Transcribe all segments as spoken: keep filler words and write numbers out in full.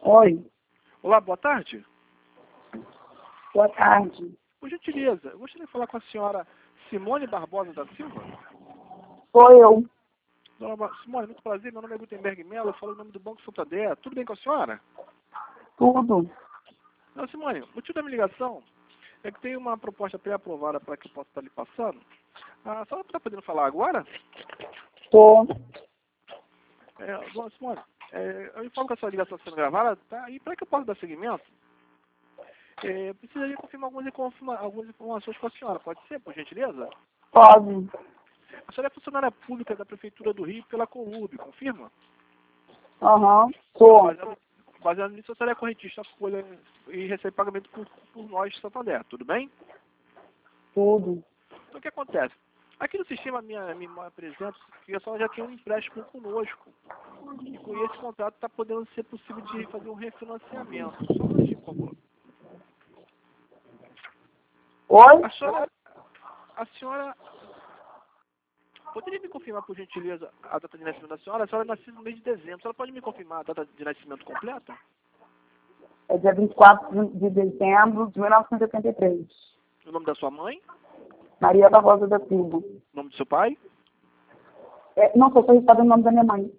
Oi, Olá, boa tarde. boa tarde. Por gentileza, eu gostaria de falar com a senhora Simone Barbosa da Silva. Sou eu. Dona Ba- Simone, muito prazer, meu nome é Gutenberg Mello, eu falo em nome do Banco Santander. Tudo bem com a senhora? Tudo. Não, Simone, o motivo da minha ligação é que tem uma proposta pré-aprovada para que eu possa estar lhe passando. A senhora está podendo falar agora? Tô. É, dona Simone, é, eu informo que a sua ligação está sendo gravada, tá? E para que eu possa dar seguimento, é, eu precisaria confirmar algumas, informa- algumas informações com a senhora. Pode ser, por gentileza? Pode. A senhora é funcionária pública da Prefeitura do Rio pela Colub, confirma? Aham. Tô. Baseado, baseado nisso, a senhora é correntista folha e recebe pagamento por, por nós, Santander, tudo bem? Tudo. Então o que acontece? Aqui no sistema minha, me apresenta que a senhora já tem um empréstimo conosco. E com esse contrato está podendo ser possível de fazer um refinanciamento. Só um minutinho, por favor. Oi? A senhora, a senhora poderia me confirmar, por gentileza, a data de nascimento da senhora? A senhora nasceu no mês de dezembro. A senhora pode me confirmar a data de nascimento completa? É dia vinte e quatro de dezembro de mil novecentos e oitenta e três. O nome da sua mãe? Maria Barbosa da Silva. O nome do seu pai? É, não, só sou registrada no nome da minha mãe.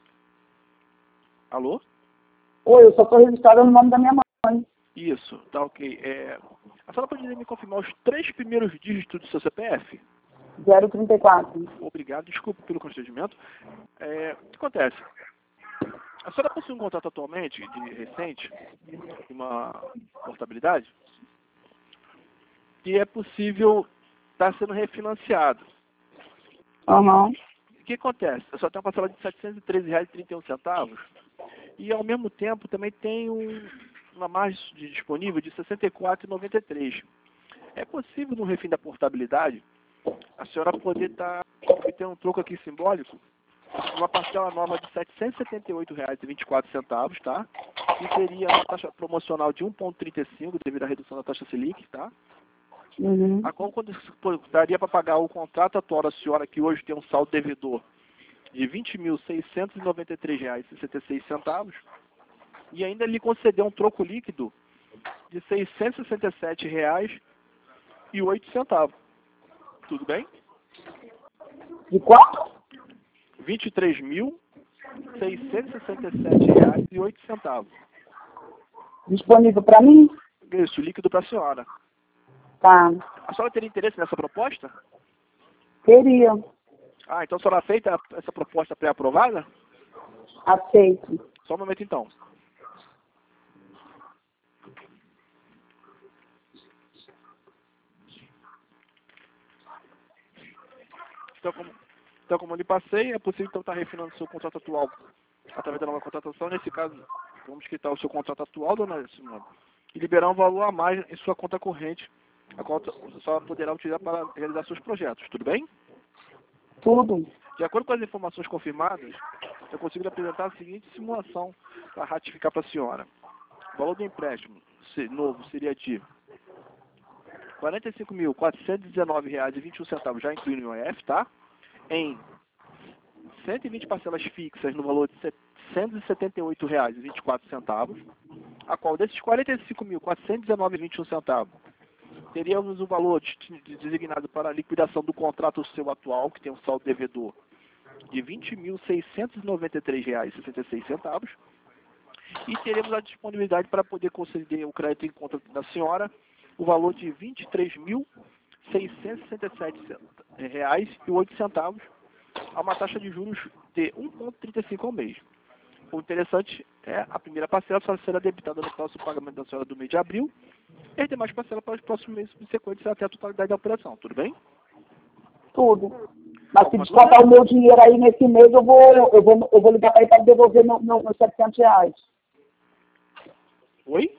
Alô? Oi, eu só sou registrada no nome da minha mãe. Isso, tá ok. É, a senhora poderia me confirmar os três primeiros dígitos do seu C P F? zero trinta e quatro. Obrigado, desculpe pelo constrangimento. É, o que acontece? A senhora possui um contrato atualmente, de recente, de uma portabilidade, que é possível estar sendo refinanciado. Aham. O que acontece? A senhora tem uma parcela de setecentos e treze reais e trinta e um centavos e, ao mesmo tempo, também tem um, uma margem de disponível de sessenta e quatro reais e noventa e três centavos. É possível, no refim da portabilidade, a senhora poder estar obtendo um troco aqui simbólico, uma parcela nova de setecentos e setenta e oito reais e vinte e quatro centavos, tá? Que teria uma taxa promocional de um vírgula trinta e cinco devido à redução da taxa Selic, tá? Uhum. A qual quando, pô, daria para pagar o contrato atual da senhora, que hoje tem um saldo devedor de vinte mil seiscentos e noventa e três reais e sessenta e seis centavos, e ainda lhe conceder um troco líquido de seiscentos e sessenta e sete reais e oito centavos. Tudo bem? De quanto? vinte e três mil seiscentos e sessenta e sete reais e oito centavos. Disponível para mim? Isso, líquido para a senhora. Tá. A senhora teria interesse nessa proposta? Queria. Ah, então a senhora aceita essa proposta pré-aprovada? Aceito. Só um momento então. Então como, então, como eu lhe passei, é possível então estar refinando o seu contrato atual através da nova contratação. Nesse caso, vamos quitar o seu contrato atual, dona Simone, e liberar um valor a mais em sua conta corrente, a qual a senhora poderá utilizar para realizar seus projetos. Tudo bem? Tudo. De acordo com as informações confirmadas, eu consigo lhe apresentar a seguinte simulação para ratificar para a senhora. O valor do empréstimo se- novo seria de quarenta e cinco mil quatrocentos e dezenove reais e vinte e um centavos, já incluindo o I O F, tá? Em cento e vinte parcelas fixas no valor de setecentos e setenta e oito reais e vinte e quatro centavos, a qual desses quarenta e cinco mil quatrocentos e dezenove reais e vinte e um centavos teríamos o valor de- de- designado para a liquidação do contrato seu atual, que tem um saldo devedor de vinte mil seiscentos e noventa e três reais e sessenta e seis centavos, e teremos a disponibilidade para poder conceder o crédito em conta da senhora, o valor de vinte e três mil seiscentos e sessenta e sete reais e oito centavos, a uma taxa de juros de um vírgula trinta e cinco ao mês. O interessante é a primeira parcela só será debitada no próximo pagamento da senhora do mês de abril, e as demais parcelas para os próximos meses subsequentes até a totalidade da operação. Tudo bem? Tudo. Mas se Alguma descontar dúvida? o meu dinheiro aí nesse mês, eu vou, eu vou, eu vou ligar para ele para devolver meu, meu, meus setecentos reais. Oi?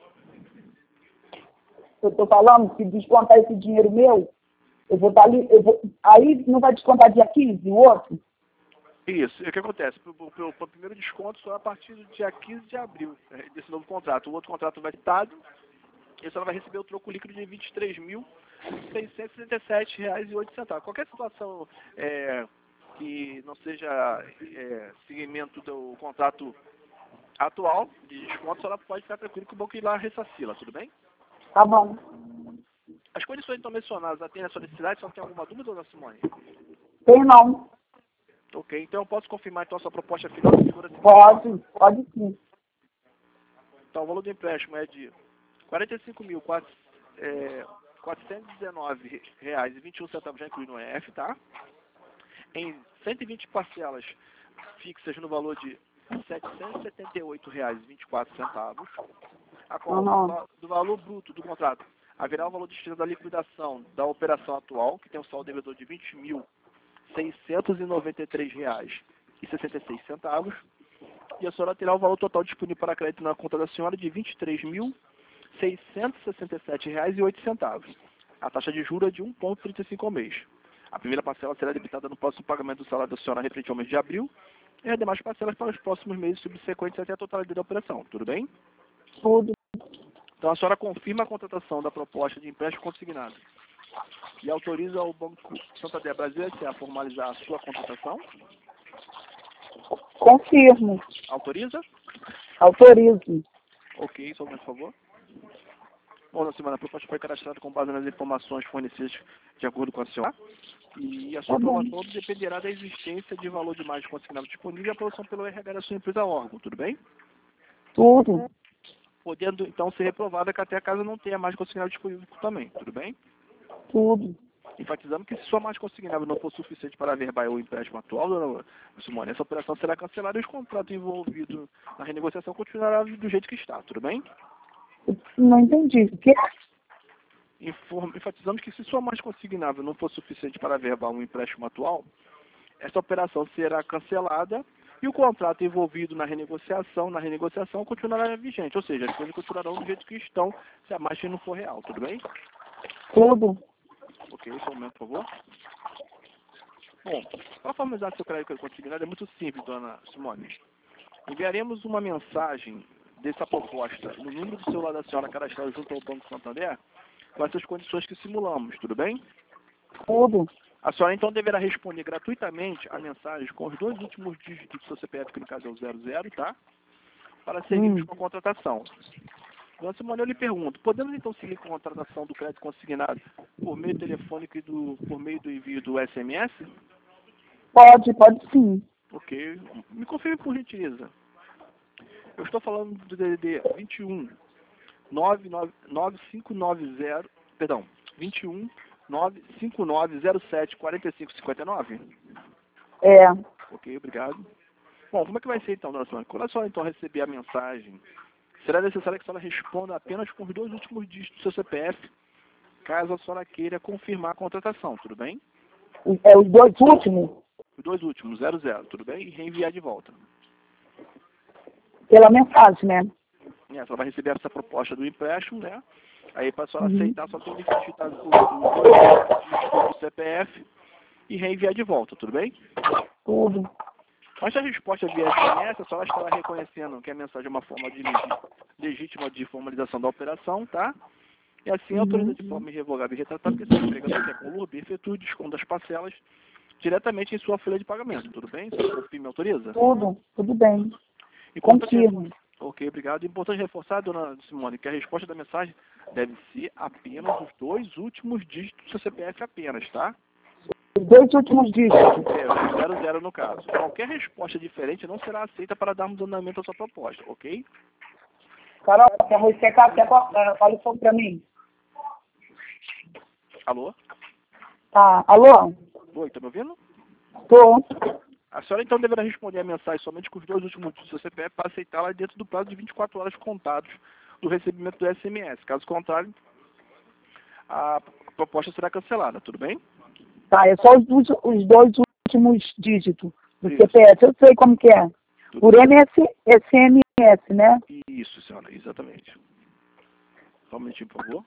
Eu estou falando, se descontar esse dinheiro meu, eu vou estar ali, eu vou, aí não vai descontar dia quinze, o outro? Isso. E o que acontece? O primeiro desconto só a partir do dia quinze de abril, eh, desse novo contrato. O outro contrato vai estar e a senhora vai receber o troco líquido de vinte e três mil seiscentos e sessenta e sete reais e oito centavos. Qualquer situação é, que não seja é, seguimento do contrato atual de desconto, a senhora pode ficar tranquilo que o banco irá ressarci-la, tudo bem? Tá bom. As condições então mencionadas atendem a sua necessidade, só tem alguma dúvida, dona Simone? Tem não. Ok, então eu posso confirmar então a sua proposta final de segura. Pode, pode sim. Então o valor do empréstimo é de quarenta e cinco mil quatrocentos e dezenove reais e vinte e um centavos, já incluindo o E F, tá? Em cento e vinte parcelas fixas no valor de setecentos e setenta e oito reais e vinte e quatro centavos. A qual, Uhum. do valor bruto do contrato haverá o valor destinado à liquidação da operação atual, que tem um saldo devedor de vinte mil seiscentos e noventa e três reais e sessenta e seis centavos. E a senhora terá o valor total disponível para crédito na conta da senhora de vinte e três mil seiscentos e sessenta e sete reais e oito centavos. A taxa de juros é de um vírgula trinta e cinco ao mês. A primeira parcela será debitada no próximo pagamento do salário da senhora referente ao mês de abril e as demais parcelas para os próximos meses subsequentes até a totalidade da operação. Tudo bem? Tudo. Então a senhora confirma a contratação da proposta de empréstimo consignado e autoriza o Banco Santander Brasil S A a formalizar a sua contratação? Confirmo. Autoriza? Autorizo. Ok, só um momento, por favor. Bom, na semana, a proposta foi cadastrada com base nas informações fornecidas de acordo com a senhora. E a sua Tá bom. aprovação dependerá da existência de valor de margem consignado disponível e a aprovação pelo R H da sua empresa órgão, tudo bem? Tudo. Podendo, então, ser reprovada que até a casa não tenha margem consignada disponível também, tudo bem? Tudo. Enfatizando que se sua margem consignável não for suficiente para averbar o empréstimo atual, dona Simone, essa operação será cancelada e os contratos envolvidos na renegociação continuará do jeito que está, tudo bem? Não entendi. O quê? Inform, enfatizamos que se sua margem consignável não for suficiente para averbar um empréstimo atual, essa operação será cancelada e o contrato envolvido na renegociação, na renegociação continuará vigente, ou seja, as coisas continuarão do jeito que estão se a margem não for real, tudo bem? Tudo. Ok, só um momento, por favor. Bom, para formalizar seu crédito consignado é muito simples, dona Simone. Enviaremos uma mensagem dessa proposta no número do celular da senhora cadastrado junto ao Banco Santander com essas condições que simulamos, tudo bem? Tudo. A senhora então deverá responder gratuitamente a mensagem com os dois últimos dígitos do seu C P F, que no caso é o zero zero, tá? Para seguirmos Hum. com a contratação. Dona Simone, eu lhe pergunto, podemos então seguir com a contratação do crédito consignado por meio telefônico e do, por meio do envio do S M S? Pode, pode sim. Ok. Me confirme por gentileza. Eu estou falando do D D D vinte e um nove nove cinco nove zero, perdão, vinte e um nove cinco nove zero sete quatro cinco cinco nove? É. Ok, obrigado. Bom, como é que vai ser então, dona Simone? Quando a senhora então receber a mensagem, será necessário que a senhora responda apenas com os dois últimos dígitos do seu C P F, caso a senhora queira confirmar a contratação, tudo bem? É os dois últimos? Os dois últimos, zero zero, tudo bem? E reenviar de volta. Pela mensagem, né? É, a senhora vai receber essa proposta do empréstimo, né? Aí para a senhora Uhum. aceitar, só tem que digitar os os dois dígitos do C P F e reenviar de volta, tudo bem? Tudo. Mas se a resposta via S M S, a senhora estará reconhecendo que a mensagem é uma forma de legi- legítima de formalização da operação, tá? E assim autoriza Uhum. de forma irrevogável e retratável que seu empregador quer conlude e efetue o desconto das parcelas diretamente em sua folha de pagamento, tudo bem? Você confirma e autoriza? Tudo. Tudo bem. Importante Confirmo. reforçar, ok, obrigado. Importante reforçar, dona Simone, que a resposta da mensagem deve ser apenas os dois últimos dígitos do seu C P F apenas, tá? Os dois últimos dígitos. É, o zero zero no caso. Qualquer resposta diferente não será aceita para darmos andamento à sua proposta, ok? Carol, quer arroz secado? Quer co- é, olha o fogo pra mim. Alô? Tá. Alô? Oi, tá me ouvindo? Tô. A senhora então deverá responder a mensagem somente com os dois últimos dígitos do seu C P F para aceitá-la dentro do prazo de vinte e quatro horas contados do recebimento do S M S. Caso contrário, a proposta será cancelada, tudo bem? Tá, é só os, dois- os dois últimos dígitos do Isso. C P F. Eu sei como que é. Tudo Por bem. M S, S M S, né? Isso, senhora, exatamente. Só um minutinho, por favor.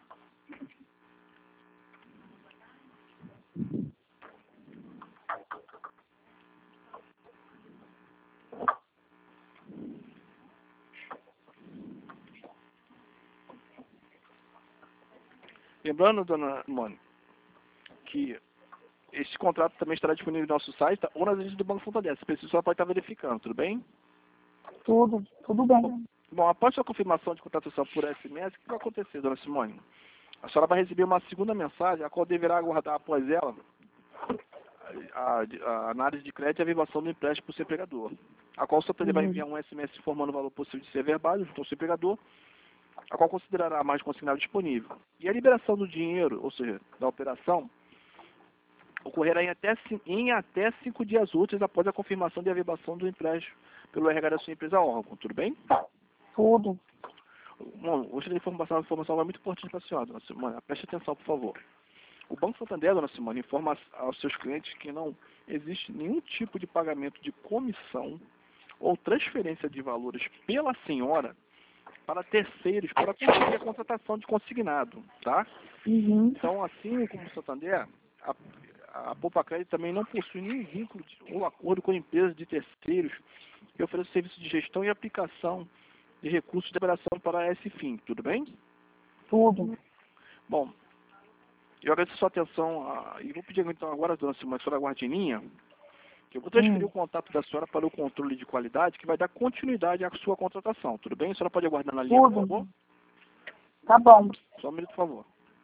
Lembrando, dona Mone, que esse contrato também estará disponível no nosso site tá? ou nas agências do Banco Santander. Se precisar, só pode estar verificando, tudo bem? Tudo, tudo bem. Bom, após sua confirmação de contratação por S M S, o que vai acontecer, dona Simone? A senhora vai receber uma segunda mensagem, a qual deverá aguardar após ela a, a, a análise de crédito e a averbação do empréstimo para o seu empregador, a qual o seu vai Uhum. enviar um S M S informando o valor possível de ser averbado junto ao seu empregador, a qual considerará a margem consignada disponível. E a liberação do dinheiro, ou seja, da operação, ocorrerá em até, em até cinco dias úteis após a confirmação de averbação do empréstimo pelo R H da sua empresa órgão. Tudo bem? Tudo. Bom, hoje a informação, a informação é muito importante para a senhora, dona Simone. Preste atenção, por favor. O Banco Santander, dona Simone, informa aos seus clientes que não existe nenhum tipo de pagamento de comissão ou transferência de valores pela senhora para terceiros para conseguir a contratação de consignado, tá? Uhum. Então, assim como o Santander, a, a Poupa Crédito também não possui nenhum vínculo de, ou acordo com empresas de terceiros que ofereçam serviço de gestão e aplicação de recursos de operação para esse fim, tudo bem? Tudo. Bom, eu agradeço a sua atenção a, e vou pedir então agora, dona Simone, a senhora aguarde em linha, que eu vou transferir Hum. o contato da senhora para o controle de qualidade, que vai dar continuidade à sua contratação, tudo bem? A senhora pode aguardar na linha, por favor? Tudo. Tá bom. Só um minuto, por favor.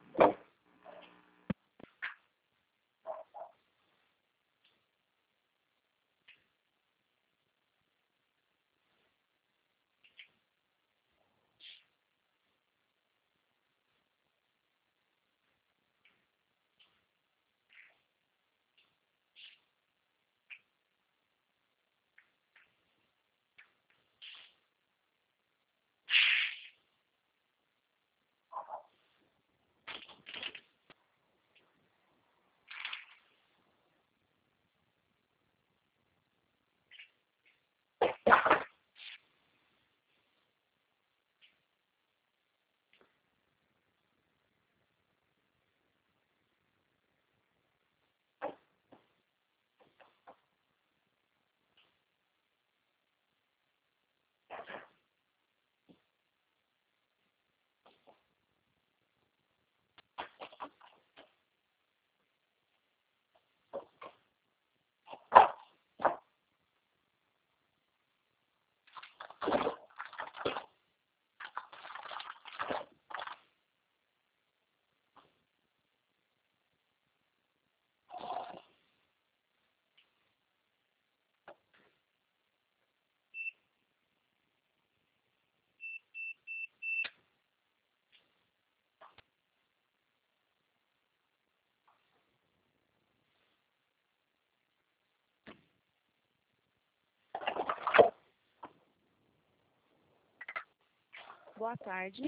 Boa tarde.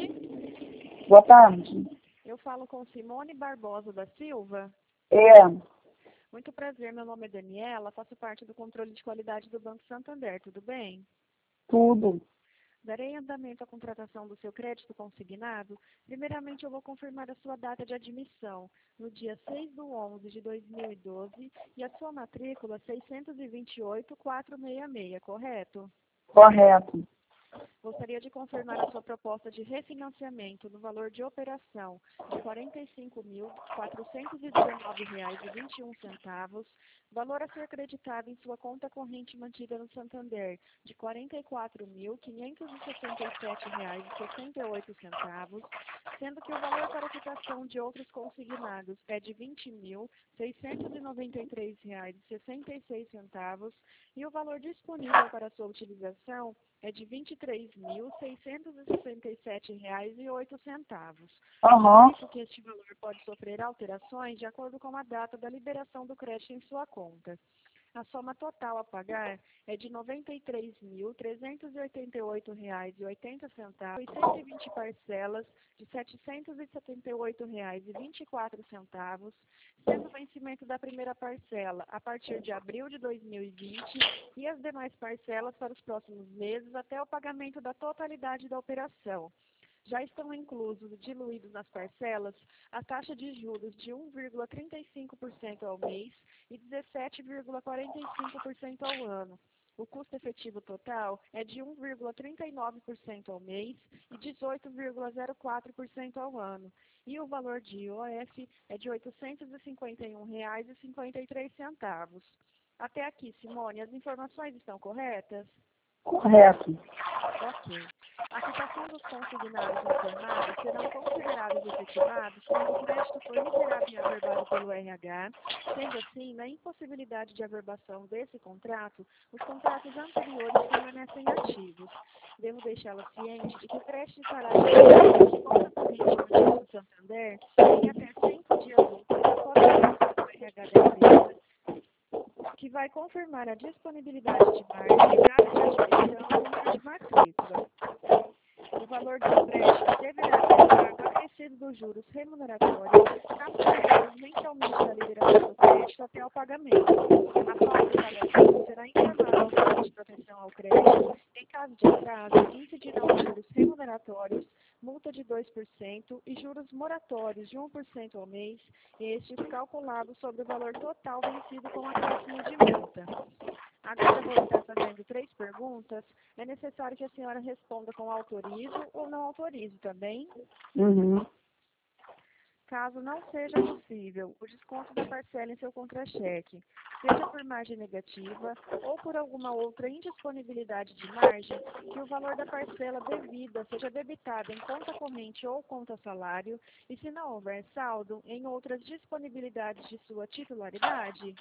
Boa tarde. Eu falo com Simone Barbosa da Silva. É. Muito prazer, meu nome é Daniela, faço parte do controle de qualidade do Banco Santander, tudo bem? Tudo. Darei andamento à contratação do seu crédito consignado. Primeiramente, eu vou confirmar a sua data de admissão, no dia seis de onze de dois mil e doze, e a sua matrícula seiscentos e vinte e oito, quatrocentos e sessenta e seis, correto? Correto. Gostaria de confirmar a sua proposta de refinanciamento no valor de operação de quarenta e cinco mil, quatrocentos e dezenove reais e vinte e um centavos, valor a ser creditado em sua conta corrente mantida no Santander de quarenta e quatro mil, quinhentos e sessenta e sete reais e sessenta e oito centavos, sendo que o valor para quitação de outros consignados é de vinte mil, seiscentos e noventa e três reais e sessenta e seis centavos e o valor disponível para sua utilização é de vinte e três mil, seiscentos e sessenta e sete reais e oito centavos. Aham. Por isso que este valor pode sofrer alterações de acordo com a data da liberação do crédito em sua conta. A soma total a pagar é de noventa e três mil, trezentos e oitenta e oito reais e oitenta centavos e cento e vinte parcelas de setecentos e setenta e oito reais e vinte e quatro centavos, sendo o vencimento da primeira parcela a partir de abril de dois mil e vinte e as demais parcelas para os próximos meses até o pagamento da totalidade da operação. Já estão inclusos, diluídos nas parcelas, a taxa de juros de um vírgula trinta e cinco por cento ao mês e dezessete vírgula quarenta e cinco por cento ao ano. O custo efetivo total é de um vírgula trinta e nove por cento ao mês e dezoito vírgula zero quatro por cento ao ano. E o valor de I O F é de oitocentos e cinquenta e um reais e cinquenta e três centavos. Até aqui, Simone, as informações estão corretas? Correto. Ok. A quitação dos consignados informados serão considerados efetivados quando o crédito for liberado e averbado pelo R H. Sendo assim, na impossibilidade de averbação desse contrato, os contratos anteriores permanecem ativos. Devo deixá-la ciente de que o crédito estará de conta corrente no Banco Santander em até cinco dias úteis após a emissão do R H da empresa, que vai confirmar a disponibilidade de margem, data de admissão e número de matrícula. O valor do empréstimo deverá ser pago acrescido dos juros remuneratórios capitalizados mensalmente da liberação do crédito até o pagamento. A falta de pagamento será informada ao Fundo de Proteção ao Crédito. Em caso de atraso, incidirão juros remuneratórios, multa de dois por cento e juros moratórios de um por cento ao mês, este calculado sobre o valor total vencido com acréscimo de multa. Agora vou estar fazendo três perguntas. É necessário que a senhora responda com autorizo ou não autorizo, tá bem? Uhum. Caso não seja possível o desconto da parcela em seu contra-cheque, seja por margem negativa ou por alguma outra indisponibilidade de margem, que o valor da parcela devida seja debitado em conta corrente ou conta salário, e se não houver saldo, em outras disponibilidades de sua titularidade.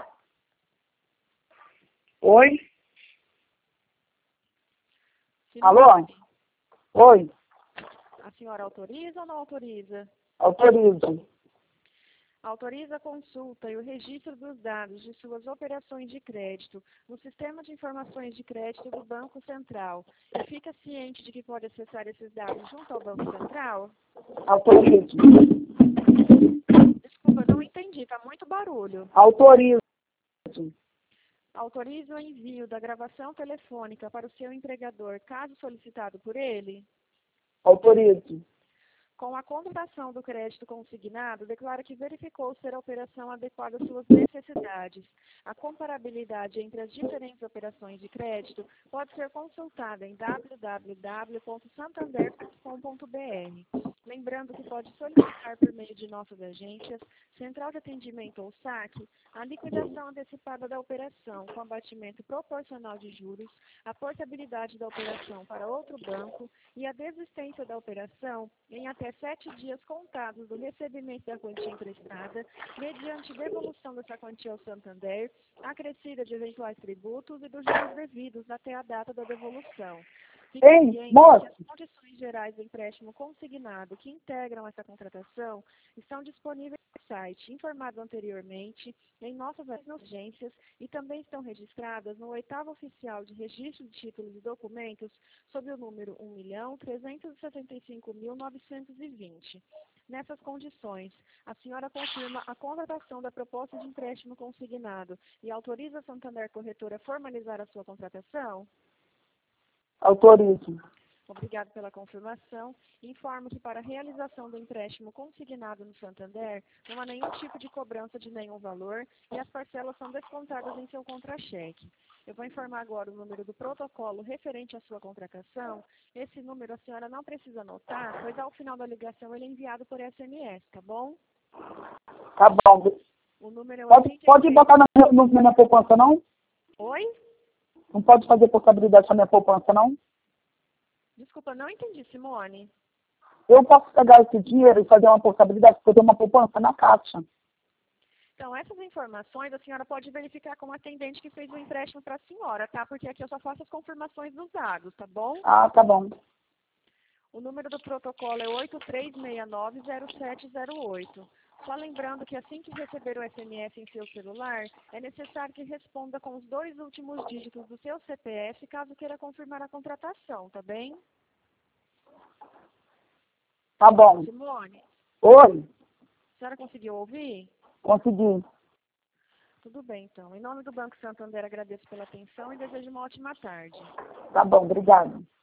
Oi? Simone, Alô? Oi? a senhora autoriza ou não autoriza? Autorizo. Autoriza a consulta e o registro dos dados de suas operações de crédito no Sistema de Informações de Crédito do Banco Central. E fica ciente de que pode acessar esses dados junto ao Banco Central? Autorizo. Desculpa, não entendi, tá muito barulho. Autorizo. Autoriza o envio da gravação telefônica para o seu empregador, caso solicitado por ele? Autorizo. Com a contratação do crédito consignado, declara que verificou ser a operação adequada às suas necessidades. A comparabilidade entre as diferentes operações de crédito pode ser consultada em w w w ponto santander ponto com ponto b r. Lembrando que pode solicitar por meio de nossas agências, Central de Atendimento ou saque, a liquidação antecipada da operação com abatimento proporcional de juros, a portabilidade da operação para outro banco e a desistência da operação em até sete dias contados do recebimento da quantia emprestada, mediante devolução dessa quantia ao Santander, acrescida de eventuais tributos e dos juros devidos até a data da devolução. Fique Ei, ciente moça! que as condições gerais do empréstimo consignado que integram essa contratação estão disponíveis no site informado anteriormente, em nossas agências e também estão registradas no oitavo oficial de registro de títulos e documentos sob o número um milhão trezentos e setenta e cinco mil novecentos e vinte. Nessas condições, a senhora confirma a contratação da proposta de empréstimo consignado e autoriza a Santander Corretora a formalizar a sua contratação? Autorizo. Obrigado pela confirmação. Informo que para a realização do empréstimo consignado no Santander, não há nenhum tipo de cobrança de nenhum valor e as parcelas são descontadas em seu contra-cheque. Eu vou informar agora o número do protocolo referente à sua contratação. Esse número a senhora não precisa anotar, pois ao final da ligação ele é enviado por S M S, tá bom? Tá bom. O número é Pode, oitenta e pode três. botar na minha, na minha poupança, não? Oi? Não pode fazer portabilidade na minha poupança, não? Desculpa, não entendi, Simone. Eu posso pegar esse dinheiro e fazer uma portabilidade, porque eu tenho uma poupança na Caixa. Então, essas informações a senhora pode verificar com o atendente que fez o empréstimo para a senhora, tá? Porque aqui eu só faço as confirmações dos dados, tá bom? Ah, tá bom. O número do protocolo é oito três seis nove zero sete zero oito. Só lembrando que assim que receber o S M S em seu celular, é necessário que responda com os dois últimos dígitos do seu C P F, caso queira confirmar a contratação, tá bem? Tá bom. Simone, Oi? a senhora conseguiu ouvir? Consegui. Tudo bem, então. Em nome do Banco Santander, agradeço pela atenção e desejo uma ótima tarde. Tá bom, obrigada.